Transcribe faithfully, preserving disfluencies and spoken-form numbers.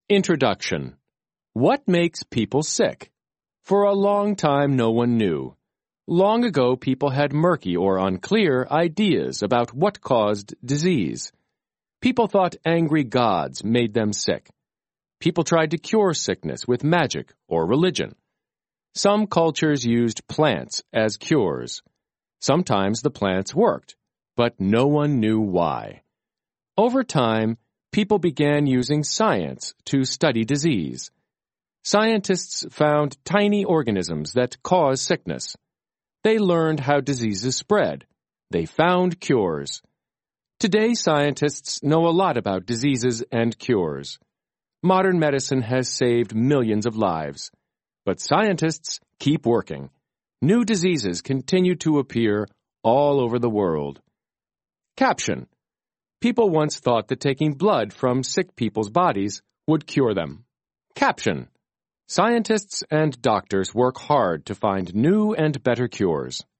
Introduction. What makes people sick? For a long time, no one knew. Long ago, people had murky or unclear ideas about what caused disease. People thought angry gods made them sick. People tried to cure sickness with magic or religion. Some cultures used plants as cures. Sometimes the plants worked, but no one knew why. Over time, people began using science to study disease. Scientists found tiny organisms that cause sickness. They learned how diseases spread. They found cures. Today, scientists know a lot about diseases and cures. Modern medicine has saved millions of lives. But scientists keep working. New diseases continue to appear all over the world. Caption. People once thought that taking blood from sick people's bodies would cure them. Caption. Scientists and doctors work hard to find new and better cures.